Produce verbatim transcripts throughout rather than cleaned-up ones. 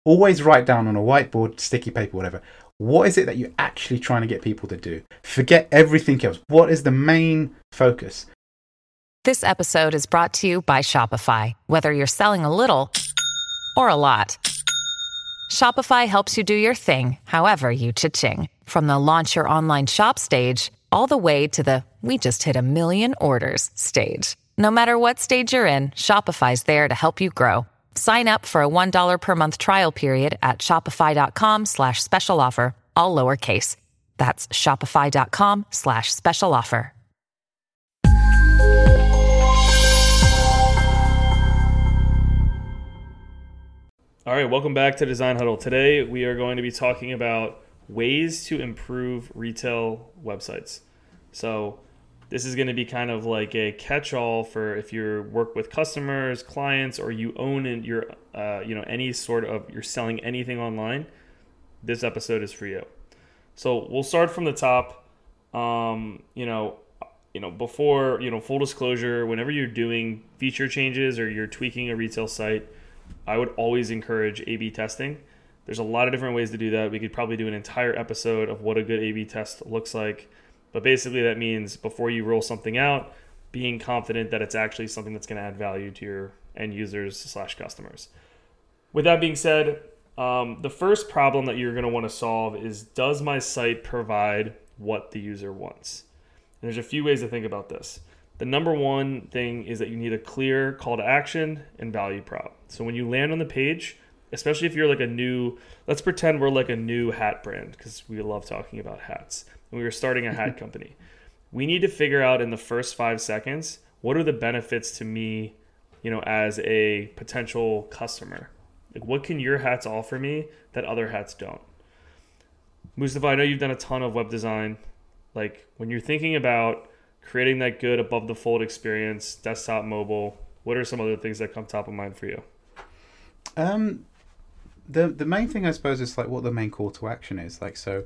always write down on a whiteboard, sticky paper, whatever. What is it that you're actually trying to get people to do? Forget everything else. What is the main focus? This episode is brought to you by Shopify. Whether you're selling a little or a lot, Shopify helps you do your thing, however you cha-ching. From the launch your online shop stage, all the way to the we just hit a million orders stage. No matter what stage you're in, Shopify's there to help you grow. Sign up for a one dollar per month trial period at shopify.com slash special offer, all lowercase. That's shopify.com slash special offer. All right, welcome back to Design Huddle. Today we are going to be talking about ways to improve retail websites. So this is going to be kind of like a catch-all for if you work with customers, clients, or you own in your, uh, you know, any sort of, you're selling anything online. This episode is for you. So we'll start from the top. Um, you know, you know, before, you know, full disclosure, whenever you're doing feature changes or you're tweaking a retail site, I would always encourage A B testing. There's a lot of different ways to do that. We could probably do an entire episode of what a good A B test looks like. But basically that means before you roll something out, being confident that it's actually something that's going to add value to your end users slash customers. With that being said, um, the first problem that you're going to want to solve is, does my site provide what the user wants? And there's a few ways to think about this. The number one thing is that you need a clear call to action and value prop. So when you land on the page, especially if you're like a new, let's pretend we're like a new hat brand, because we love talking about hats. And we were starting a hat company. We need to figure out in the first five seconds, what are the benefits to me, you know, as a potential customer? Like, what can your hats offer me that other hats don't? Mustafa, I know you've done a ton of web design. Like, when you're thinking about creating that good above the fold experience, desktop, mobile, what are some other things that come top of mind for you? Um, the the main thing, I suppose, is like what the main call to action is. Like, so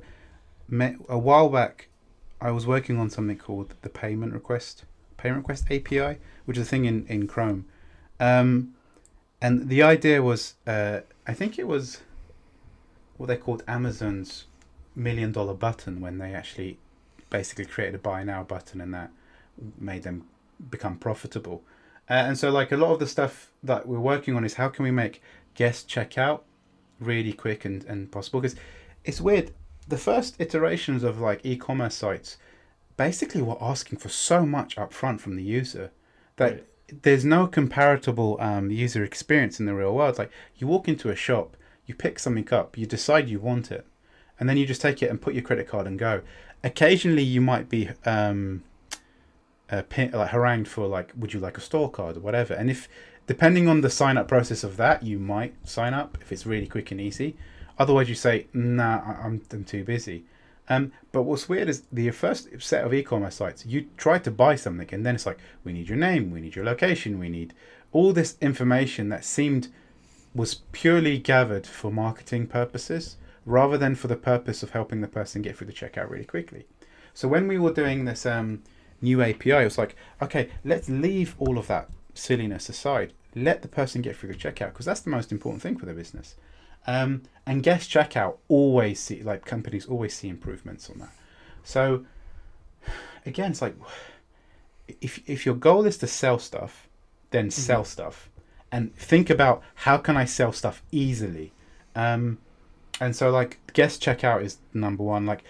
a while back, I was working on something called the payment request, payment request A P I, which is a thing in, in Chrome. Um, and the idea was, uh, I think it was what they called Amazon's million dollar button, when they actually basically created a buy now button, and that made them become profitable. Uh, and so like a lot of the stuff that we're working on is how can we make guest checkout really quick and, and possible? Because it's weird. The first iterations of like e-commerce sites basically were asking for so much upfront from the user that right. there's no comparable um, user experience in the real world. Like, you walk into a shop, you pick something up, you decide you want it, and then you just take it and put your credit card and go. Occasionally you might be um, uh, pin, like harangued for like, would you like a store card or whatever. And if, depending on the sign up process of that, you might sign up if it's really quick and easy. Otherwise you say, nah, I'm, I'm too busy. Um, but what's weird is the first set of e-commerce sites, you try to buy something and then it's like, we need your name, we need your location, we need all this information that seemed was purely gathered for marketing purposes rather than for the purpose of helping the person get through the checkout really quickly. So when we were doing this um, new A P I, it was like, okay, let's leave all of that silliness aside. Let the person get through the checkout, because that's the most important thing for the business. Um, and guest checkout always see, like companies always see improvements on that. So again, it's like, if if your goal is to sell stuff, then mm-hmm. sell stuff, and think about how can I sell stuff easily. Um, and so like guest checkout is number one. Like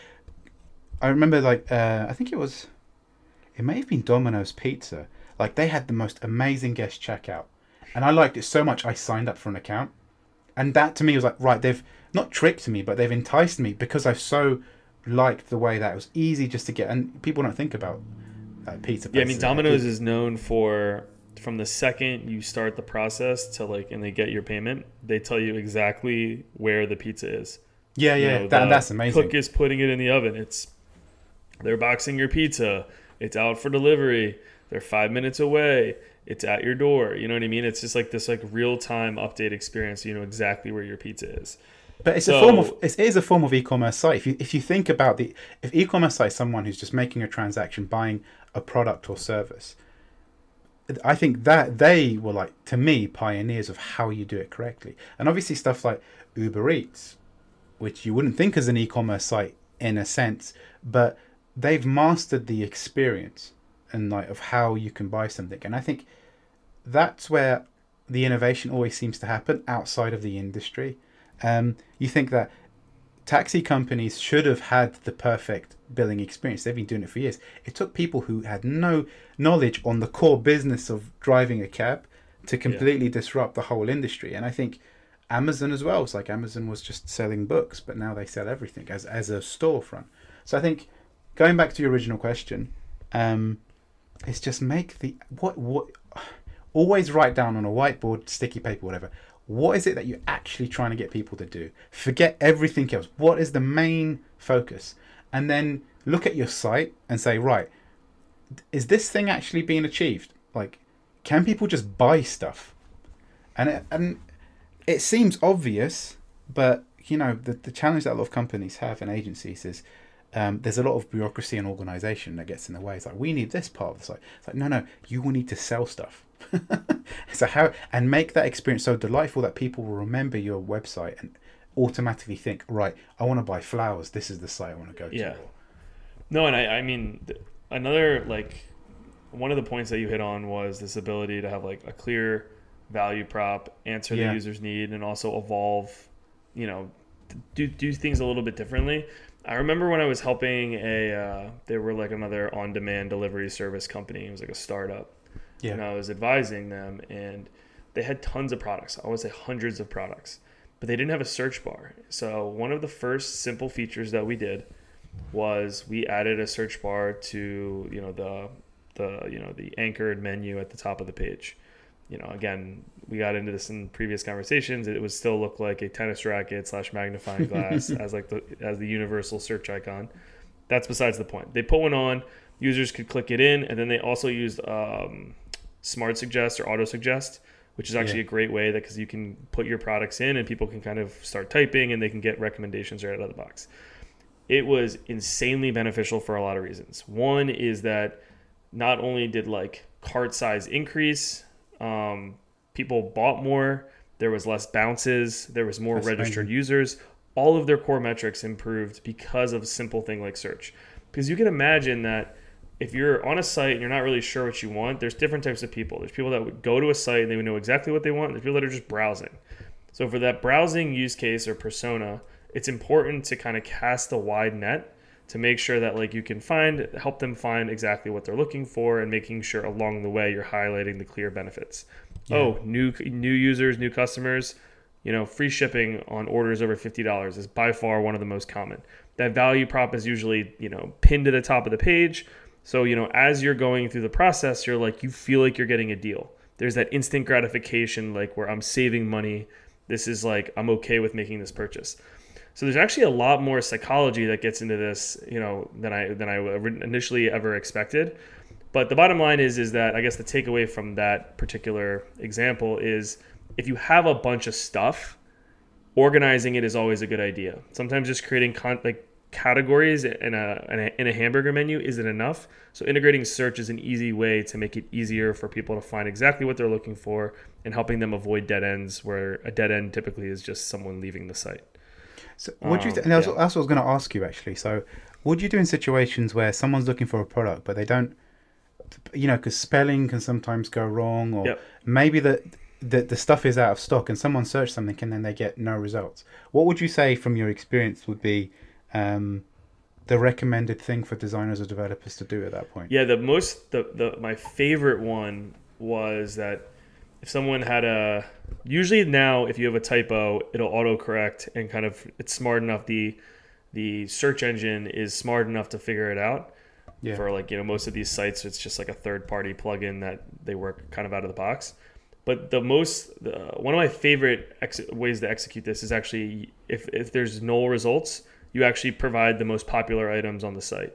I remember, like uh, I think it was, it may have been Domino's Pizza. Like they had the most amazing guest checkout, and I liked it so much I signed up for an account. And that to me was like, right, they've not tricked me, but they've enticed me because I've so liked the way that it was easy just to get. And people don't think about uh, pizza. Yeah, I mean, Domino's is known for, from the second you start the process to like, and they get your payment, they tell you exactly where the pizza is. Yeah, yeah, you know, that, that's amazing. Cook is putting it in the oven. It's they're boxing your pizza. It's out for delivery. They're five minutes away. It's at your door. You know what I mean? It's just like this like real-time update experience. So you know exactly where your pizza is. But it's so, a form of it is a form of e-commerce site. If you if you think about the if e-commerce site is someone who's just making a transaction, buying a product or service, I think that they were like, to me, pioneers of how you do it correctly. And obviously stuff like Uber Eats, which you wouldn't think as an e-commerce site in a sense, but they've mastered the experience and like of how you can buy something. And I think that's where the innovation always seems to happen outside of the industry. Um, you think that taxi companies should have had the perfect billing experience. They've been doing it for years. It took people who had no knowledge on the core business of driving a cab to completely yeah. disrupt the whole industry. And I think Amazon as well. It's like Amazon was just selling books, but now they sell everything as as a storefront. So I think going back to your original question, um, it's just make the what what always write down on a whiteboard, sticky paper, whatever. What is it that you're actually trying to get people to do? Forget everything else. What is the main focus? And then look at your site and say, right, is this thing actually being achieved? Like, can people just buy stuff? And it, and it seems obvious, but you know, the, the challenge that a lot of companies have and agencies is um, there's a lot of bureaucracy and organization that gets in the way. It's like, we need this part of the site. It's like, no, no, you will need to sell stuff. So how and make that experience so delightful that people will remember your website and automatically think, right, I want to buy flowers. This is the site I want to go to. Yeah. No, and I, I mean, another like one of the points that you hit on was this ability to have like a clear value prop, answer yeah. the user's need, and also evolve. You know, do do things a little bit differently. I remember when I was helping a, uh, they were like another on-demand delivery service company. It was like a startup. Yeah. And I was advising them, and they had tons of products. I would say hundreds of products, but they didn't have a search bar. So one of the first simple features that we did was we added a search bar to, you know, the, the, you know, the anchored menu at the top of the page. You know, again, we got into this in previous conversations. It would still look like a tennis racket slash magnifying glass as like the, as the universal search icon. That's besides the point. They put one on, users could click it in, and then they also used, um, Smart Suggest or Auto Suggest, which is actually yeah. a great way that because you can put your products in and people can kind of start typing and they can get recommendations right out of the box. It was insanely beneficial for a lot of reasons. One is that not only did like cart size increase, um, people bought more, there was less bounces, there was more That's registered amazing. users. All of their core metrics improved because of a simple thing like search. Because you can imagine that if you're on a site and you're not really sure what you want, there's different types of people. There's people that would go to a site and they would know exactly what they want. There's people that are just browsing. So for that browsing use case or persona, it's important to kind of cast a wide net to make sure that like you can find, help them find exactly what they're looking for, and making sure along the way you're highlighting the clear benefits. Yeah. Oh, new new users, new customers, you know, free shipping on orders over fifty dollars is by far one of the most common. That value prop is usually, you know, pinned to the top of the page. So, you know, as you're going through the process, you're like, you feel like you're getting a deal. There's that instant gratification, like where I'm saving money. This is like, I'm okay with making this purchase. So there's actually a lot more psychology that gets into this, you know, than I than I initially ever expected. But the bottom line is, is that I guess the takeaway from that particular example is if you have a bunch of stuff, organizing it is always a good idea. Sometimes just creating con- like categories in a, in a in a hamburger menu isn't enough. So integrating search is an easy way to make it easier for people to find exactly what they're looking for and helping them avoid dead ends, where a dead end typically is just someone leaving the site. So what do you th- and that's, yeah. that's what I was going to ask you actually. So what do you do in situations where someone's looking for a product but they don't, you know, because spelling can sometimes go wrong, or yep. maybe the, the the stuff is out of stock and someone searched something and then they get no results. What would you say from your experience would be um, the recommended thing for designers or developers to do at that point? Yeah, the most the, the my favorite one was that if someone had a, usually now if you have a typo, it'll autocorrect and kind of, it's smart enough, the the search engine is smart enough to figure it out. Yeah. For like, you know, most of these sites, it's just like a third party plugin that they work kind of out of the box. But the most, the, one of my favorite ex- ways to execute this is actually, if, if there's null results, you actually provide the most popular items on the site.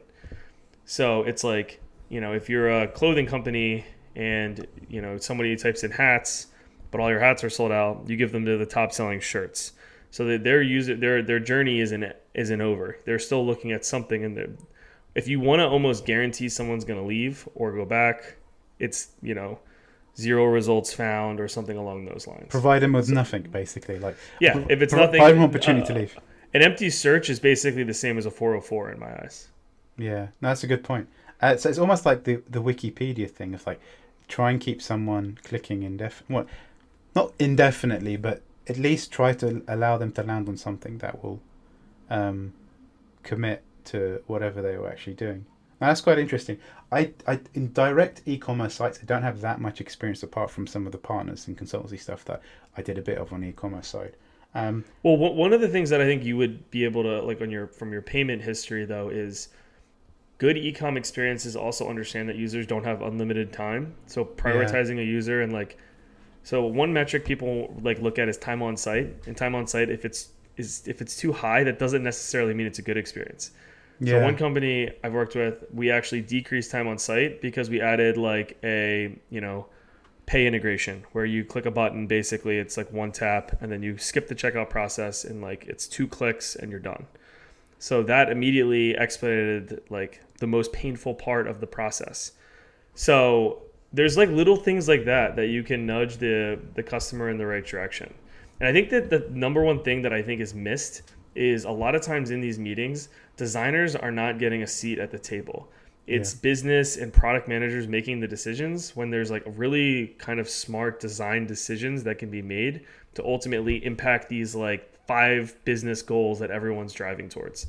So it's like, you know, if you're a clothing company and, you know, somebody types in hats, but all your hats are sold out, you give them to the top selling shirts. So that their user, their their journey isn't isn't over. They're still looking at something, and if you want to almost guarantee someone's going to leave or go back, it's, you know, zero results found or something along those lines. Provide them with so, nothing, basically. Like yeah, if it's nothing, provide them opportunity uh, to leave. An empty search is basically the same as a four oh four in my eyes. Yeah, no, that's a good point. Uh, so it's almost like the the Wikipedia thing of like try and keep someone clicking indefinitely, well, not indefinitely, but at least try to allow them to land on something that will um, commit to whatever they were actually doing. Now, that's quite interesting. I, I in direct e-commerce sites, I don't have that much experience apart from some of the partners and consultancy stuff that I did a bit of on the e-commerce side. Um, well, one of the things that I think you would be able to like on your from your payment history though is good e-com experiences also understand that users don't have unlimited time. So prioritizing yeah. a user and like, so one metric people like look at is time on site. And time on site, if it's is if it's too high, that doesn't necessarily mean it's a good experience. Yeah. So one company I've worked with, we actually decreased time on site because we added like a, you know, pay integration where you click a button, basically it's like one tap and then you skip the checkout process and like it's two clicks and you're done. So that immediately expedited like the most painful part of the process. So there's like little things like that that you can nudge the the customer in the right direction. And I think that the number one thing that I think is missed is a lot of times in these meetings, designers are not getting a seat at the table. It's yeah. business and product managers making the decisions when there's like really kind of smart design decisions that can be made to ultimately impact these like five business goals that everyone's driving towards.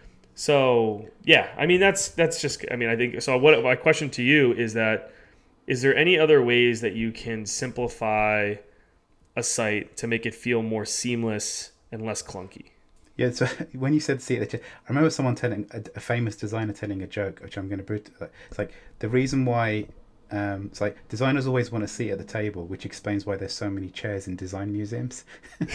So yeah, I mean, that's, that's just, I mean, I think, so what my question to you is that, is there any other ways that you can simplify a site to make it feel more seamless and less clunky? Yeah, so when you said see it, I remember someone telling, a, a famous designer telling a joke, which I'm going to put, it's like, the reason why, um, it's like, designers always want a seat at the table, which explains why there's so many chairs in design museums. I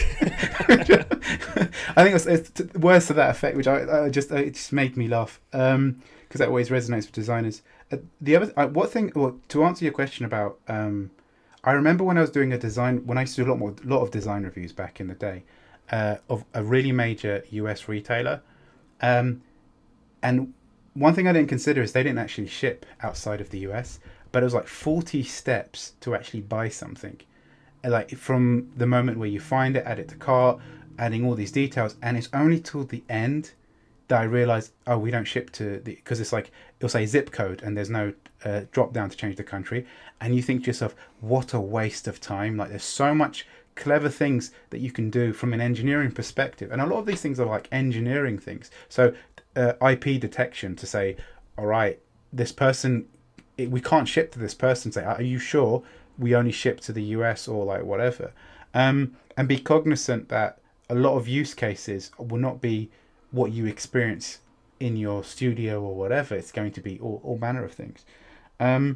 think it's, it's words to that effect, which I, I just, it just made me laugh, um, because that always resonates with designers. Uh, the other, uh, what thing, well, to answer your question about, um, I remember when I was doing a design, when I used to do a lot more, lot of design reviews back in the day, Uh, of a really major U S retailer. Um, and one thing I didn't consider is they didn't actually ship outside of the U S, but it was like forty steps to actually buy something. Like from the moment where you find it, add it to cart, adding all these details. And it's only till the end that I realized, oh, we don't ship to the, because it's like, it'll say zip code and there's no uh, drop down to change the country. And you think to yourself, what a waste of time. Like there's so much clever things that you can do from an engineering perspective, and a lot of these things are like engineering things. So uh, I P detection to say, all right, this person, it, we can't ship to this person. Say, are you sure we only ship to the U S or like whatever? Um, and be cognizant that a lot of use cases will not be what you experience in your studio or whatever. It's going to be all, all manner of things. Um,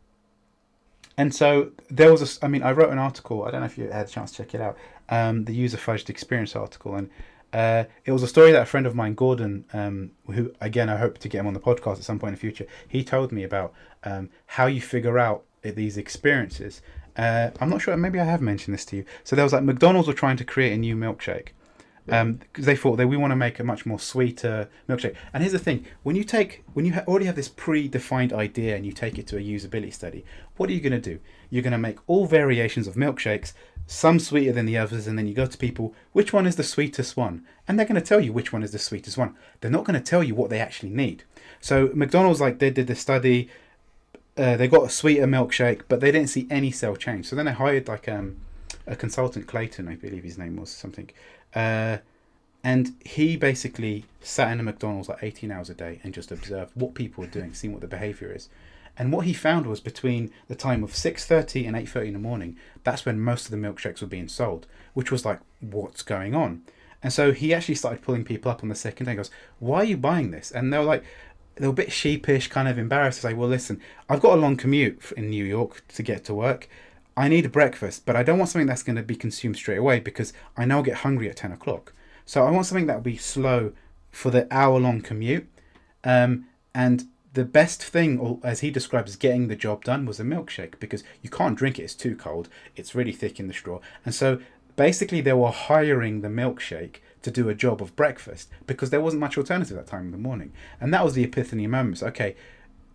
And so there was a, I mean, I wrote an article, I don't know if you had a chance to check it out, um, the User Fudged Experience article. And uh, it was a story that a friend of mine, Gordon, um, who, again, I hope to get him on the podcast at some point in the future, he told me about um, how you figure out these experiences. Uh, I'm not sure, maybe I have mentioned this to you. So there was like, McDonald's were trying to create a new milkshake. Um, because they thought that we want to make a much more sweeter milkshake. And here's the thing: when you take, when you ha- already have this predefined idea and you take it to a usability study, what are you going to do? You're going to make all variations of milkshakes, some sweeter than the others, and then you go to people, which one is the sweetest one? And they're going to tell you which one is the sweetest one. They're not going to tell you what they actually need. So McDonald's, like they did the study, uh, they got a sweeter milkshake, but they didn't see any cell change. So then they hired like um, a consultant, Clayton, I believe his name was something. Uh, and he basically sat in a McDonald's like eighteen hours a day and just observed what people were doing, seeing what the behavior is. And what he found was between the time of six thirty and eight thirty in the morning, that's when most of the milkshakes were being sold, which was like, what's going on? And so he actually started pulling people up on the second day and goes, why are you buying this? And they were like, they were a bit sheepish, kind of embarrassed to say, well, listen, I've got a long commute in New York to get to work. I need a breakfast, but I don't want something that's going to be consumed straight away because I now get hungry at ten o'clock. So I want something that will be slow for the hour-long commute. Um, and the best thing, or as he describes, getting the job done was a milkshake because you can't drink it. It's too cold. It's really thick in the straw. And so basically they were hiring the milkshake to do a job of breakfast because there wasn't much alternative that time in the morning. And that was the epiphany moment. So, okay,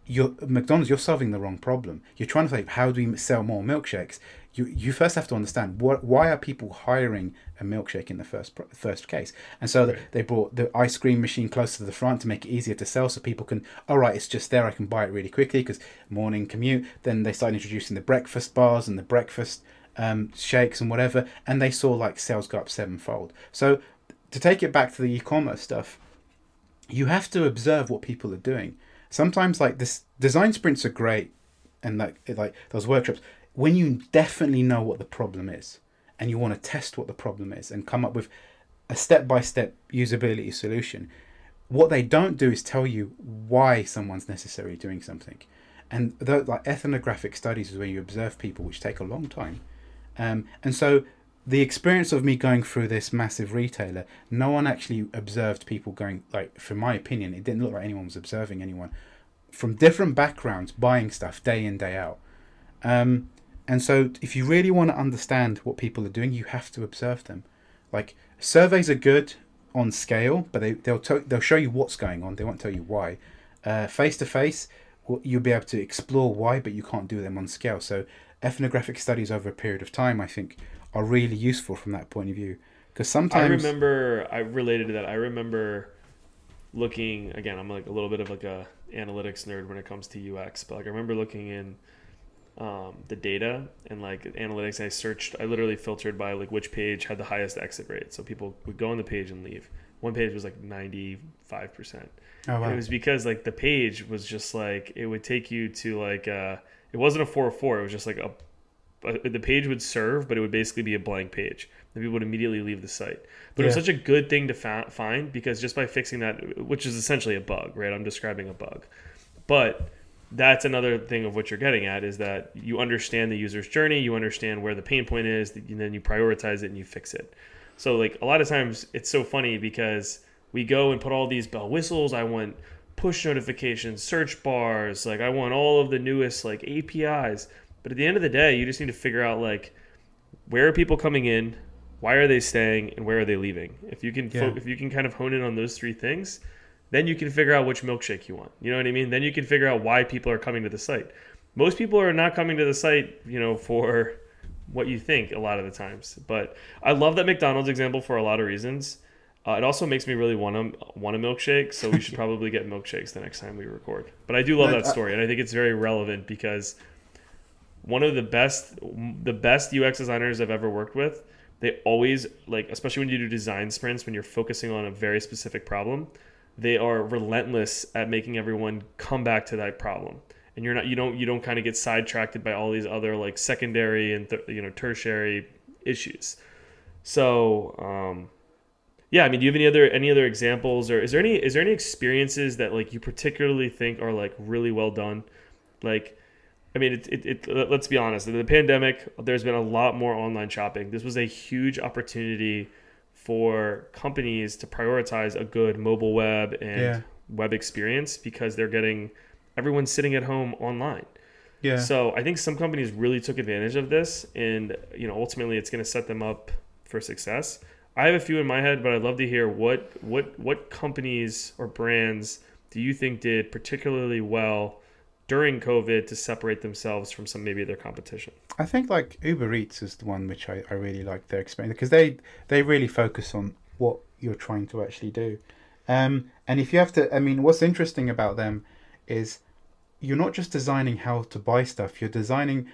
you're McDonald's, you're solving the wrong problem. You're trying to say, how do we sell more milkshakes? You you first have to understand what why are people hiring a milkshake in the first first case. And so right. they brought the ice cream machine closer to the front to make it easier to sell, so people can, all right, it's just there, I can buy it really quickly because morning commute. Then they started introducing the breakfast bars and the breakfast um, shakes and whatever, and they saw like sales go up sevenfold. So to take it back to the e-commerce stuff, you have to observe what people are doing. Sometimes like this design sprints are great, and like like those workshops when you definitely know what the problem is and you want to test what the problem is and come up with a step-by-step usability solution. What they don't do is tell you why someone's necessarily doing something. And the, like ethnographic studies is where you observe people, which take a long time. Um, and so the experience of me going through this massive retailer, no one actually observed people going, like, from my opinion, it didn't look like anyone was observing anyone from different backgrounds buying stuff day in, day out. Um, and so if you really want to understand what people are doing, you have to observe them. Like, surveys are good on scale, but they, they'll, to, they'll show you what's going on. They won't tell you why. Uh, face-to-face, you'll be able to explore why, but you can't do them on scale. So ethnographic studies over a period of time, I think, are really useful from that point of view. Because sometimes... I remember, I related to that, I remember looking, again, I'm like a little bit of like a analytics nerd when it comes to U X, but like I remember looking in um, the data and like analytics, and I searched, I literally filtered by like which page had the highest exit rate. So people would go on the page and leave. One page was like ninety-five percent. Oh, wow. And it was because like the page was just like, it would take you to like, uh, it wasn't a four oh four, it was just like a, a, the page would serve, but it would basically be a blank page. The people would immediately leave the site. But yeah. It was such a good thing to fa- find because just by fixing that, which is essentially a bug, right? I'm describing a bug. But that's another thing of what you're getting at, is that you understand the user's journey, you understand where the pain point is, and then you prioritize it and you fix it. So like a lot of times it's so funny because we go and put all these bell whistles. I want push notifications, search bars. Like I want all of the newest like A P Is. But at the end of the day, you just need to figure out like, where are people coming in? Why are they staying? And where are they leaving? If you can, yeah. fo- if you can kind of hone in on those three things, then you can figure out which milkshake you want. You know what I mean? Then you can figure out why people are coming to the site. Most people are not coming to the site, you know, for what you think a lot of the times. But I love that McDonald's example for a lot of reasons. Uh, it also makes me really want a, want a milkshake, so we should probably get milkshakes the next time we record. But I do love that story, and I think it's very relevant because one of the best the best U X designers I've ever worked with, they always, like, especially when you do design sprints, when you're focusing on a very specific problem, they are relentless at making everyone come back to that problem. And you're not, you don't, you don't kind of get sidetracked by all these other like secondary and th- you know tertiary issues. So, um, yeah, I mean, do you have any other any other examples, or is there any is there any experiences that like you particularly think are like really well done? Like, I mean, it, it, it let's be honest. In the pandemic, there's been a lot more online shopping. This was a huge opportunity for companies to prioritize a good mobile web and yeah. web experience because they're getting everyone's sitting at home online. Yeah. So I think some companies really took advantage of this, and you know, ultimately, it's going to set them up for success. I have a few in my head, but I'd love to hear what what what companies or brands do you think did particularly well during COVID to separate themselves from some maybe their competition? I think like Uber Eats is the one which I, I really like their experience because they they really focus on what you're trying to actually do. Um, and if you have to, I mean, what's interesting about them is you're not just designing how to buy stuff, you're designing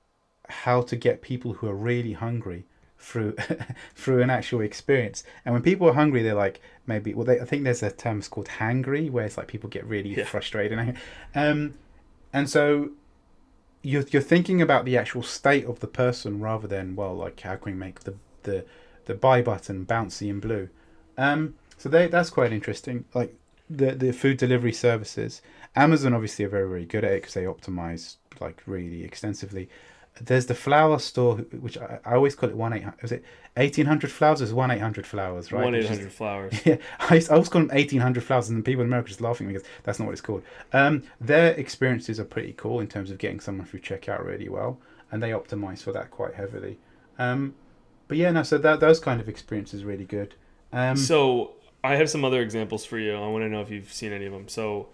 how to get people who are really hungry through through an actual experience. And when people are hungry, they're like, maybe, well, they, I think there's a term called hangry, where it's like people get really yeah. frustrated. Um, and so you're, you're thinking about the actual state of the person rather than, well, like, how can we make the, the, the buy button bouncy and blue? Um, so they, that's quite interesting. Like the, the food delivery services, Amazon obviously are very, very good at it because they optimize like really extensively. There's the flower store, which I, I always call it one eight hundred. Was it eighteen hundred flowers? It's one eight hundred flowers, right? One eight hundred flowers. Yeah, I, used, I always call them eighteen hundred flowers, and people in America just laughing because that's not what it's called. Um, their experiences are pretty cool in terms of getting someone through checkout really well, and they optimize for that quite heavily. Um, but yeah, no, so that those kind of experiences really good. Um, so I have some other examples for you. I want to know if you've seen any of them. So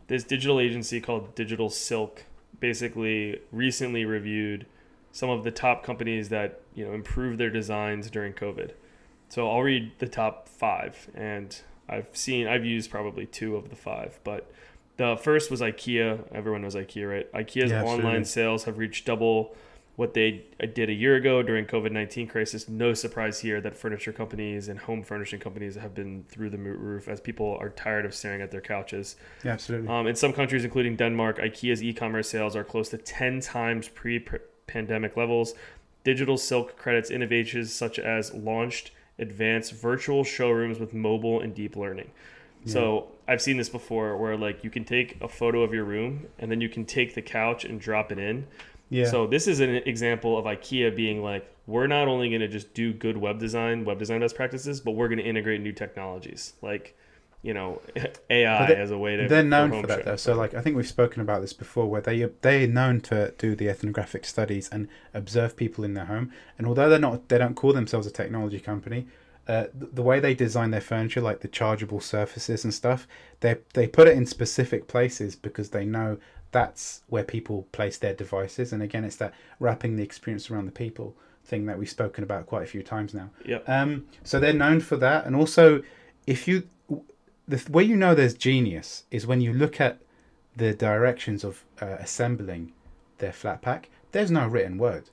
this digital agency called Digital Silk basically recently reviewed some of the top companies that, you know, improved their designs during COVID. So I'll read the top five, and I've seen, I've used probably two of the five, but the first was IKEA. Everyone knows IKEA, right? IKEA's Yeah, online absolutely. sales have reached double what they did a year ago during COVID nineteen crisis. No surprise here that furniture companies and home furnishing companies have been through the roof as people are tired of staring at their couches. Yeah, absolutely. Um, in some countries, including Denmark, IKEA's e-commerce sales are close to ten times pre-pandemic levels. Digital Silk credits innovations such as launched advanced virtual showrooms with mobile and deep learning. Yeah. So I've seen this before where like you can take a photo of your room and then you can take the couch and drop it in. Yeah. So this is an example of IKEA being like, we're not only going to just do good web design, web design best practices, but we're going to integrate new technologies like, you know, A I they, as a way to. They're known for, for that show. though. So like I think we've spoken about this before, where they they're known to do the ethnographic studies and observe people in their home. And although they're not, they don't call themselves a technology company. Uh, the, the way they design their furniture, like the chargeable surfaces and stuff, they they put it in specific places because they know that's where people place their devices. And again, it's that wrapping the experience around the people thing that we've spoken about quite a few times now. Yep. Um, so they're known for that. And also, if you, the way you know there's genius is when you look at the directions of uh, assembling their flat pack, there's no written word.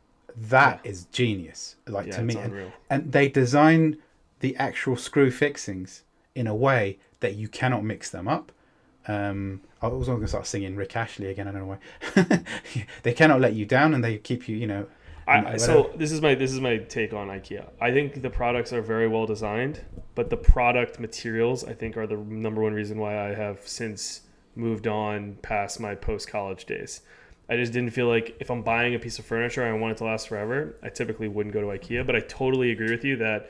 That yeah. is genius, like yeah, to me. It's and, and they design the actual screw fixings in a way that you cannot mix them up. Um, I was going to start singing Rick Ashley again. I don't know why. They cannot let you down, and they keep you, you know. I, so this is my this is my take on IKEA. I think the products are very well designed, but the product materials I think are the number one reason why I have since moved on past my post college days. I just didn't feel like if I'm buying a piece of furniture and I want it to last forever, I typically wouldn't go to IKEA. But I totally agree with you that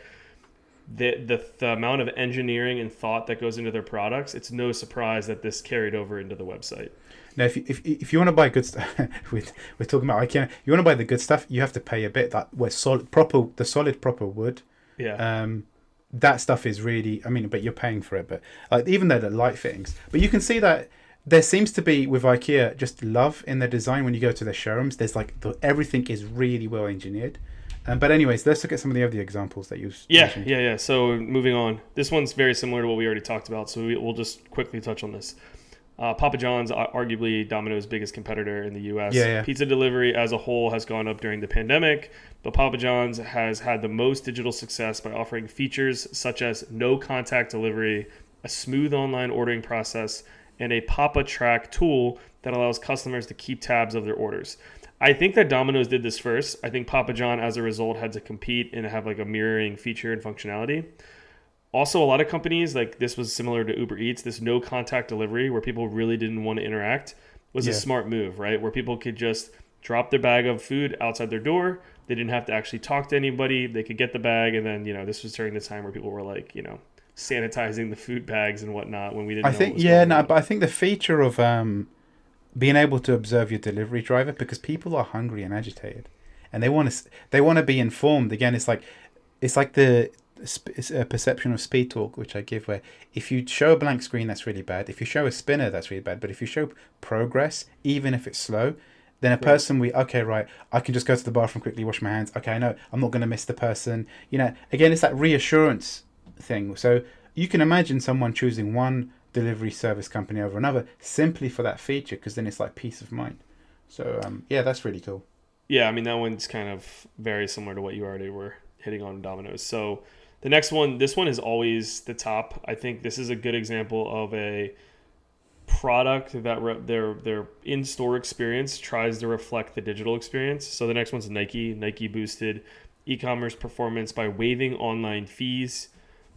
the, the the amount of engineering and thought that goes into their products, it's no surprise that this carried over into the website. Now, if you, if if you want to buy good stuff, we're, we're talking about IKEA. You want to buy the good stuff, you have to pay a bit. That where solid proper the solid proper wood. Yeah. Um, that stuff is really. I mean, but you're paying for it. But like even though the light fittings, but you can see that. There seems to be, with IKEA, just love in their design when you go to their showrooms. There's like, the, everything is really well engineered. Um, but anyways, let's look at some of the other examples that you've Yeah, mentioned. yeah, yeah. So moving on. This one's very similar to what we already talked about, so we, we'll just quickly touch on this. Uh, Papa John's, arguably Domino's biggest competitor in the U S. Yeah, yeah. Pizza delivery as a whole has gone up during the pandemic, but Papa John's has had the most digital success by offering features such as no contact delivery, a smooth online ordering process, and a Papa Track tool that allows customers to keep tabs of their orders. I think that Domino's did this first. I think Papa John, as a result, had to compete and have like a mirroring feature and functionality. Also, a lot of companies, like this was similar to Uber Eats, this no contact delivery where people really didn't want to interact was Yeah. a smart move, right? Where people could just drop their bag of food outside their door. They didn't have to actually talk to anybody. They could get the bag. And then, you know, this was during the time where people were like, you know, sanitizing the food bags and whatnot when we didn't I know think, what was yeah, going no, on. but I think the feature of um, being able to observe your delivery driver, because people are hungry and agitated, and they want to they want to be informed. Again, it's like it's like the it's a perception of speed talk, which I give, where if you show a blank screen, that's really bad. If you show a spinner, that's really bad. But if you show progress, even if it's slow, then a person we okay right, I can just go to the bathroom quickly, wash my hands. Okay, I know I'm not going to miss the person. You know, again, it's that reassurance thing. So you can imagine someone choosing one delivery service company over another simply for that feature, because then it's like peace of mind. So um, yeah, that's really cool. Yeah, I mean, that one's kind of very similar to what you already were hitting on Domino's. So the next one, this one is always the top. I think this is a good example of a product that re- their their in-store experience tries to reflect the digital experience. So the next one's Nike. Nike boosted e-commerce performance by waiving online fees.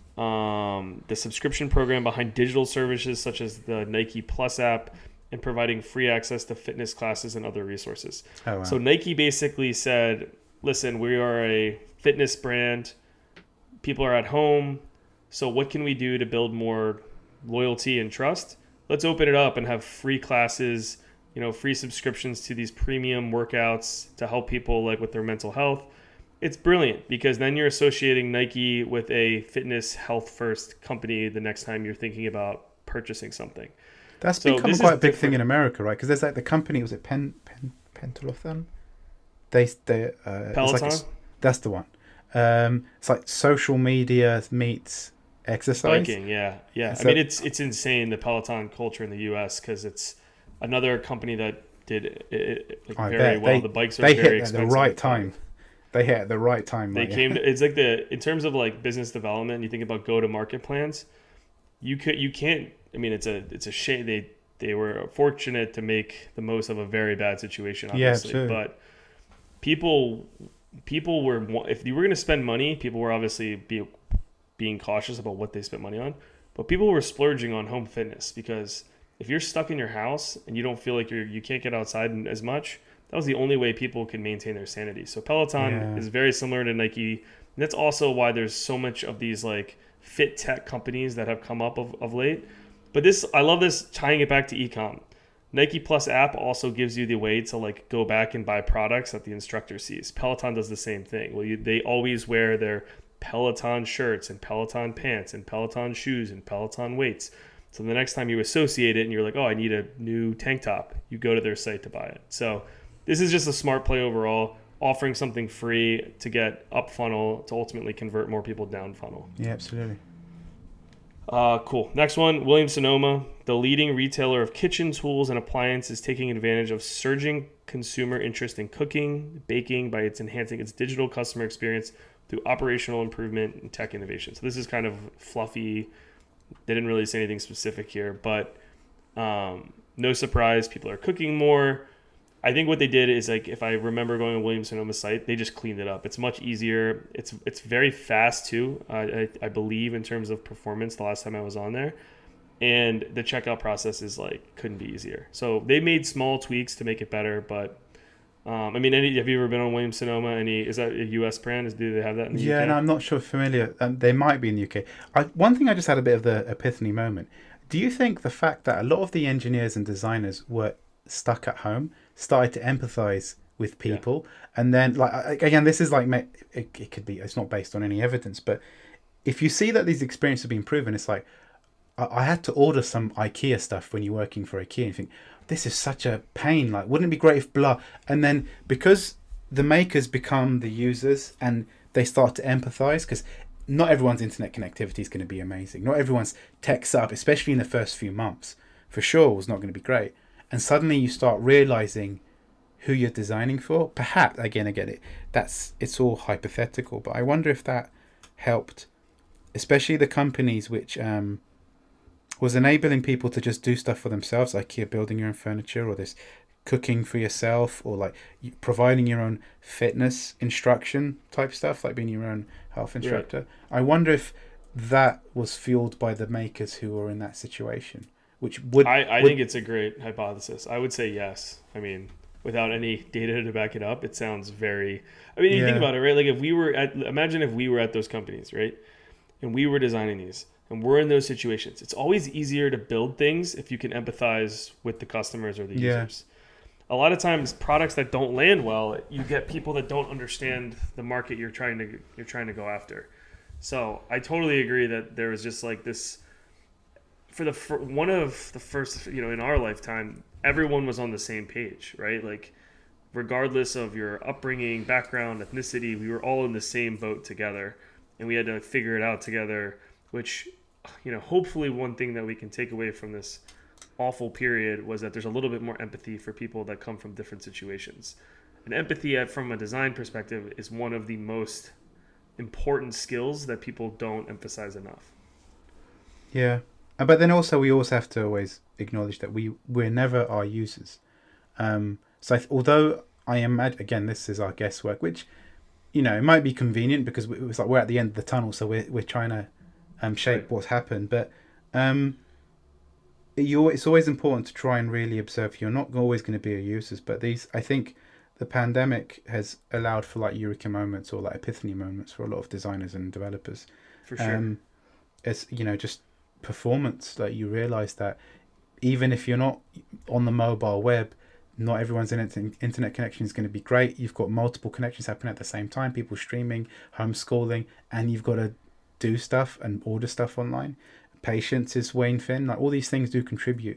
Um, the subscription program behind digital services such as the Nike Plus app, and providing free access to fitness classes and other resources. Oh, wow. So Nike basically said, listen, we are a fitness brand. People are at home. So what can we do to build more loyalty and trust? Let's open it up and have free classes, you know, free subscriptions to these premium workouts to help people like with their mental health. It's brilliant because then you're associating Nike with a fitness health first company the next time you're thinking about purchasing something. That's So become this quite is a big thing different. in America, right? Because there's like the company, was it Pen Pen Pentathlon? They they uh, it's like a Peloton, s that's the one. Um, it's like social media meets exercise. biking, yeah, yeah. I So mean, it's it's insane the Peloton culture in the U S because it's another company that did it, it, like I very bet well. they the bikes are they very hit at the expensive. right time. They hit at the right time. They Like, came to, it's like the in terms of like business development. You think about go to market plans. You could you can't. I mean, it's a it's a shame they they were fortunate to make the most of a very bad situation, Yeah, obviously. true. But people people were if you were going to spend money, people were obviously be, being cautious about what they spent money on. But people were splurging on home fitness because if you're stuck in your house and you don't feel like you're you can't get outside as much, that was the only way people could maintain their sanity. So Peloton Yeah. is very similar to Nike. And that's also why there's so much of these like fit tech companies that have come up of, of late. But this, I love this tying it back to ecom. Nike Plus app also gives you the way to like go back and buy products that the instructor sees. Peloton does the same thing. Well, you, they always wear their Peloton shirts and Peloton pants and Peloton shoes and Peloton weights. So the next time you associate it and you're like, oh, I need a new tank top, you go to their site to buy it. So this is just a smart play overall, offering something free to get up funnel to ultimately convert more people down funnel. yeah, absolutely. Uh, cool. Next one, Williams-Sonoma, the leading retailer of kitchen tools and appliances, taking advantage of surging consumer interest in cooking, baking by its enhancing its digital customer experience through operational improvement and tech innovation. So this is kind of fluffy. They didn't really say anything specific here, but um, no surprise, people are cooking more. I think what they did is, like, if I remember going to Williams-Sonoma's site, they just cleaned it up. It's much easier. It's it's very fast too. Uh, I I believe in terms of performance. The last time I was on there, and the checkout process is like couldn't be easier. So they made small tweaks to make it better. But um, I mean, any have you ever been on Williams-Sonoma? Any is that a U S brand? Is do they have that in the Yeah, U K? no, I'm not sure familiar. Um, they might be in the U K. I, one thing I just had a bit of the epiphany moment. Do you think the fact that a lot of the engineers and designers were stuck at home started to empathize with people, yeah. And then like again, this is like it, it could be it's not based on any evidence, but if you see that these experiences have been proven, it's like I, I had to order some IKEA stuff when you're working for IKEA, and you think this is such a pain. Like, wouldn't it be great if blah? And then because the makers become the users and they start to empathize, because not everyone's internet connectivity is going to be amazing. Not everyone's tech setup, especially in the first few months, for sure, was not going to be great. And suddenly you start realizing who you're designing for. Perhaps, again, I get it. That's it's all hypothetical, but I wonder if that helped, especially the companies which um, was enabling people to just do stuff for themselves, like you're building your own furniture, or this cooking for yourself, or like providing your own fitness instruction type stuff, like being your own health instructor. Right. I wonder if that was fueled by the makers who were in that situation. Which would I, I would, think it's a great hypothesis. I would say yes. I mean, without any data to back it up, it sounds very. I mean, you yeah. think about it, right? Like if we were at, imagine if we were at those companies, right, and we were designing these, and we're in those situations. It's always easier to build things if you can empathize with the customers or the yeah. users. A lot of times, products that don't land well, you get people that don't understand the market you're trying to you're trying to go after. So I totally agree that there was just like this. For the for one of the first, you know, in our lifetime, everyone was on the same page, right? Like, regardless of your upbringing, background, ethnicity, we were all in the same boat together, and we had to figure it out together. Which, you know, hopefully, one thing that we can take away from this awful period was that there's a little bit more empathy for people that come from different situations. And empathy, from a design perspective, is one of the most important skills that people don't emphasize enough. Yeah. But then also we also have to always acknowledge that we we're never our users. Um, so I th- although I imagine, again, this is our guesswork, which, you know, it might be convenient because it was like we're at the end of the tunnel, so we're we're trying to um, shape right. what's happened. But um, you it's always important to try and really observe. You're not always going to be a users, but these I think the pandemic has allowed for like eureka moments or like epiphany moments for a lot of designers and developers. For sure, um, it's you know just. performance that you realize that even if you're not on the mobile web, not everyone's internet connection is going to be great. You've got multiple connections happening at the same time, people streaming, homeschooling, and you've got to do stuff and order stuff online. Patience is weighing thin. Like all these things do contribute.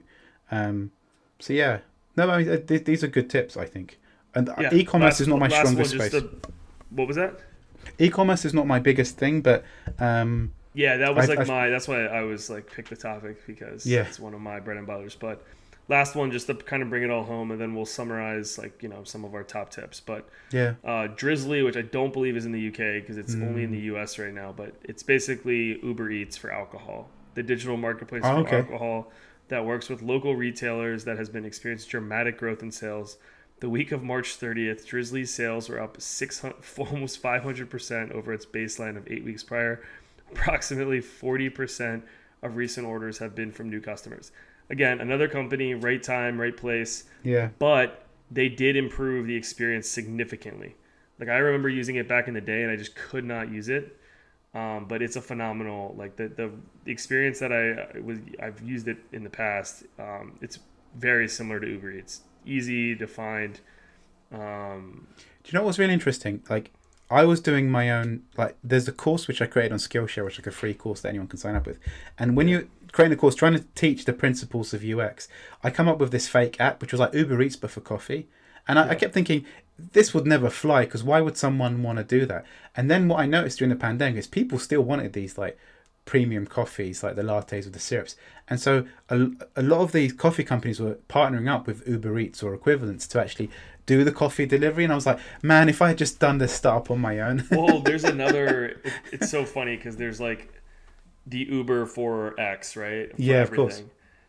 Um, so yeah, no, I mean, th- these are good tips, I think. And Yeah, e-commerce last- is not my last strongest one, just space. the- what was that? E-commerce is not my biggest thing, but um, Yeah, that was I- like I- my. That's why I was like pick the topic because Yeah. it's one of my bread and butters. But last one, just to kind of bring it all home, and then we'll summarize like you know some of our top tips. But yeah, uh, Drizzly, which I don't believe is in the U K because it's Mm. only in the U S right now, but it's basically Uber Eats for alcohol, the digital marketplace Oh, for okay. alcohol that works with local retailers that has been experienced dramatic growth in sales. The week of March thirtieth, Drizzly's sales were up six hundred, almost five hundred percent over its baseline of eight weeks prior. Approximately forty percent of recent orders have been from new customers. Again, another company, right time, right place, yeah. but they did improve the experience significantly. Like I remember using it back in the day and I just could not use it. Um, but it's a phenomenal, like the, the, the experience that I was, I've used it in the past. Um, it's very similar to Uber Eats. Easy to find. Um, Do you know what's really interesting? Like, I was doing my own, like, there's a course which I created on Skillshare, which is like a free course that anyone can sign up with. And when you're creating a course, trying to teach the principles of U X, I come up with this fake app, which was like Uber Eats, but for coffee. And I, Yeah. I kept thinking, this would never fly, because why would someone want to do that? And then what I noticed during the pandemic is people still wanted these, like, premium coffees, like the lattes with the syrups. And so a, a lot of these coffee companies were partnering up with Uber Eats or equivalents to actually do the coffee delivery. And I was like, man, if I had just done this startup on my own. well, there's another, it, it's so funny because there's like the Uber for X, right? For Yeah, of course.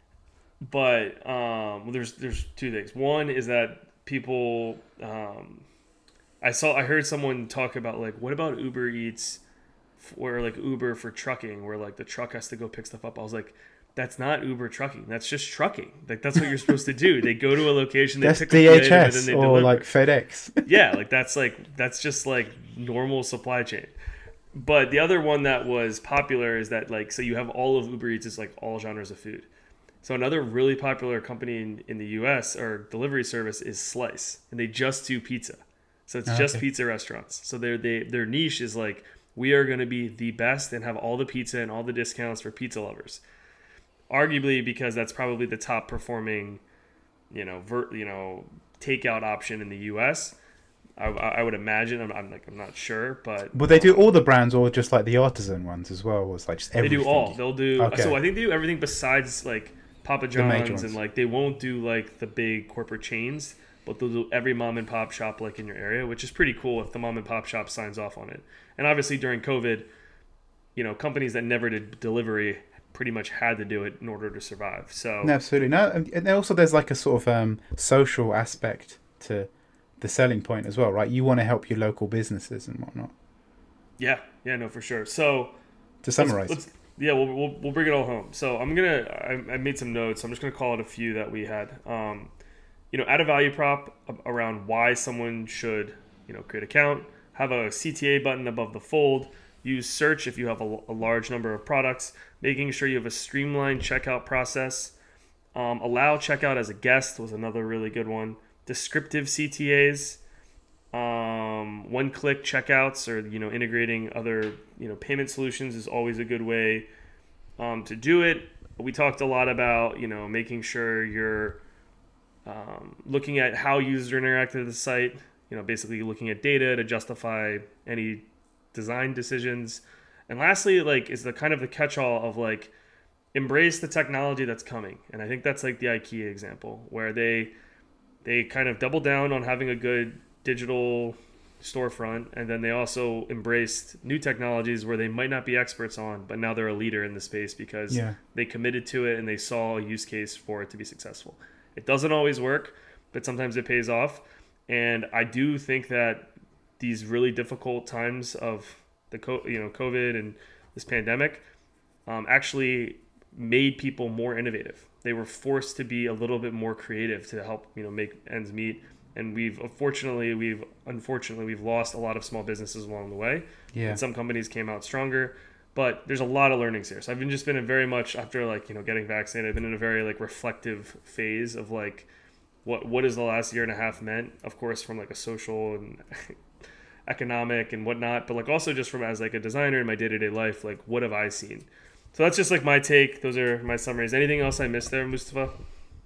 But um, well, there's there's two things. One is that people, um, I saw, I heard someone talk about like, what about Uber Eats or like Uber for trucking, where like the truck has to go pick stuff up. I was like, that's not Uber trucking. That's just trucking. Like that's what you're supposed to do. They go to a location, they That's pick up the item, and then D H S they or deliver. like FedEx. Yeah, like that's like that's just like normal supply chain. But the other one that was popular is that like so you have all of Uber Eats is like all genres of food. So another really popular company in, in the U S or delivery service is Slice, and they just do pizza. So it's Oh, just okay. pizza restaurants. So their they their niche is like we are going to be the best and have all the pizza and all the discounts for pizza lovers. Arguably because that's probably the top performing, you know, ver, you know, takeout option in the U S. I, I would imagine. I'm, I'm like I'm not sure, but Will they do all the brands or just like the artisan ones as well? Or it's like just they everything? do all. They'll do. Okay. So I think they do everything besides like Papa The major John's ones. and like they won't do like the big corporate chains, but they'll do every mom and pop shop like in your area, which is pretty cool if the mom and pop shop signs off on it. And obviously during COVID, you know, companies that never did delivery pretty much had to do it in order to survive. So No, absolutely. No, and and also there's like a sort of um, social aspect to the selling point as well, right? You want to help your local businesses and whatnot. yeah, yeah, no, for sure. So To summarize, Let's, let's- yeah, we'll, we'll we'll bring it all home. So I'm gonna I, I made some notes. I'm just gonna call it a few that we had. Um, you know, add a value prop around why someone should you know create an account. Have a C T A button above the fold. Use search if you have a, a large number of products. Making sure you have a streamlined checkout process. Um, allow checkout as a guest was another really good one. Descriptive C T As. Um, one-click checkouts or you know integrating other you know payment solutions is always a good way um, to do it. We talked a lot about you know making sure you're um, looking at how users interact with the site. You know, basically looking at data to justify any design decisions. And lastly, like is the kind of the catch-all of like embrace the technology that's coming. And I think that's like the IKEA example where they they kind of double down on having a good digital storefront, and then they also embraced new technologies where they might not be experts on, but now they're a leader in the space because Yeah. they committed to it and they saw a use case for it to be successful. It doesn't always work, but sometimes it pays off. And I do think that these really difficult times of the co- you know COVID and this pandemic um, actually made people more innovative. They were forced to be a little bit more creative to help you know make ends meet. And we've unfortunately we've unfortunately we've lost a lot of small businesses along the way. Yeah. And some companies came out stronger, but there's a lot of learnings here. So I've been just been a very much after like you know getting vaccinated. I've been in a very like reflective phase of like what what has the last year and a half meant. Of course, from like a social and economic and whatnot, but like also just from as like a designer in my day to day life. Like what have I seen? So that's just like my take. Those are my summaries. Anything else I missed there, Mustafa?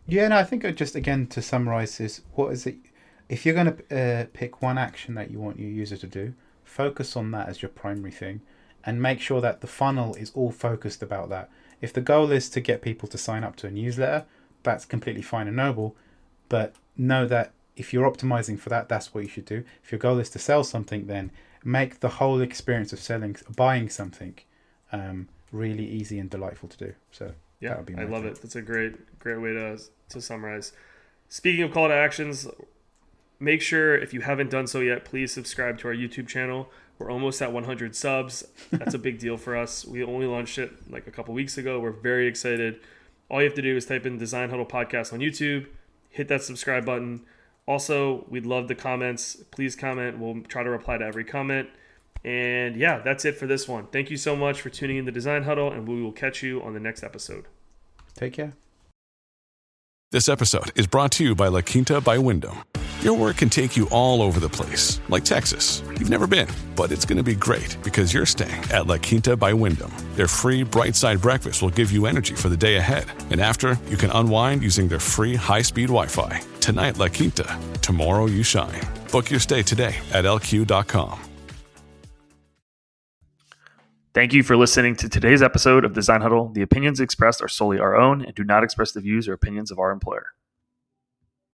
Yeah, no, I think just again to summarize is what is it? If you're going to uh, pick one action that you want your user to do, focus on that as your primary thing, and make sure that the funnel is all focused about that. If the goal is to get people to sign up to a newsletter, that's completely fine and noble, but know that if you're optimizing for that, that's what you should do. If your goal is to sell something, then make the whole experience of selling, buying something, um, really easy and delightful to do. So yeah, that would be my I love thing. it. That's a great, great way to to summarize. Speaking of call to actions, make sure if you haven't done so yet, please subscribe to our YouTube channel. We're almost at one hundred subs. That's a big deal for us. We only launched it like a couple weeks ago. We're very excited. All you have to do is type in Design Huddle Podcast on YouTube, hit that subscribe button. Also, we'd love the comments. Please comment. We'll try to reply to every comment. And yeah, that's it for this one. Thank you so much for tuning in to Design Huddle, and we will catch you on the next episode. Take care. This episode is brought to you by La Quinta by Wyndham. Your work can take you all over the place, like Texas. You've never been, but it's going to be great because you're staying at La Quinta by Wyndham. Their free Bright Side breakfast will give you energy for the day ahead. And after, you can unwind using their free high-speed Wi-Fi. Tonight, La Quinta. Tomorrow, you shine. Book your stay today at L Q dot com. Thank you for listening to today's episode of Design Huddle. The opinions expressed are solely our own and do not express the views or opinions of our employer.